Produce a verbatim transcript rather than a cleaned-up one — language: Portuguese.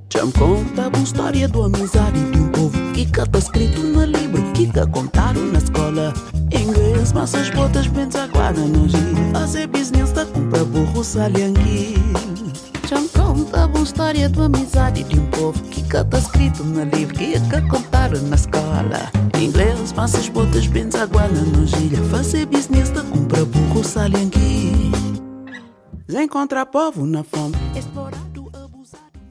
Já me conta uma história de amizade de um povo que cá tá escrito no livro, que cá contaram na escola. Inglês, massas, botas, bens, aguarda no giro. Fazer business da compra burro, saliangui. Já me conta uma história de amizade de um povo que cá tá escrito no livro, que cá contaram na escola. Inglês, massas, botas, bens, aguarda no giro. Fazer business da compra burro, saliangui. Já encontra povo na fome.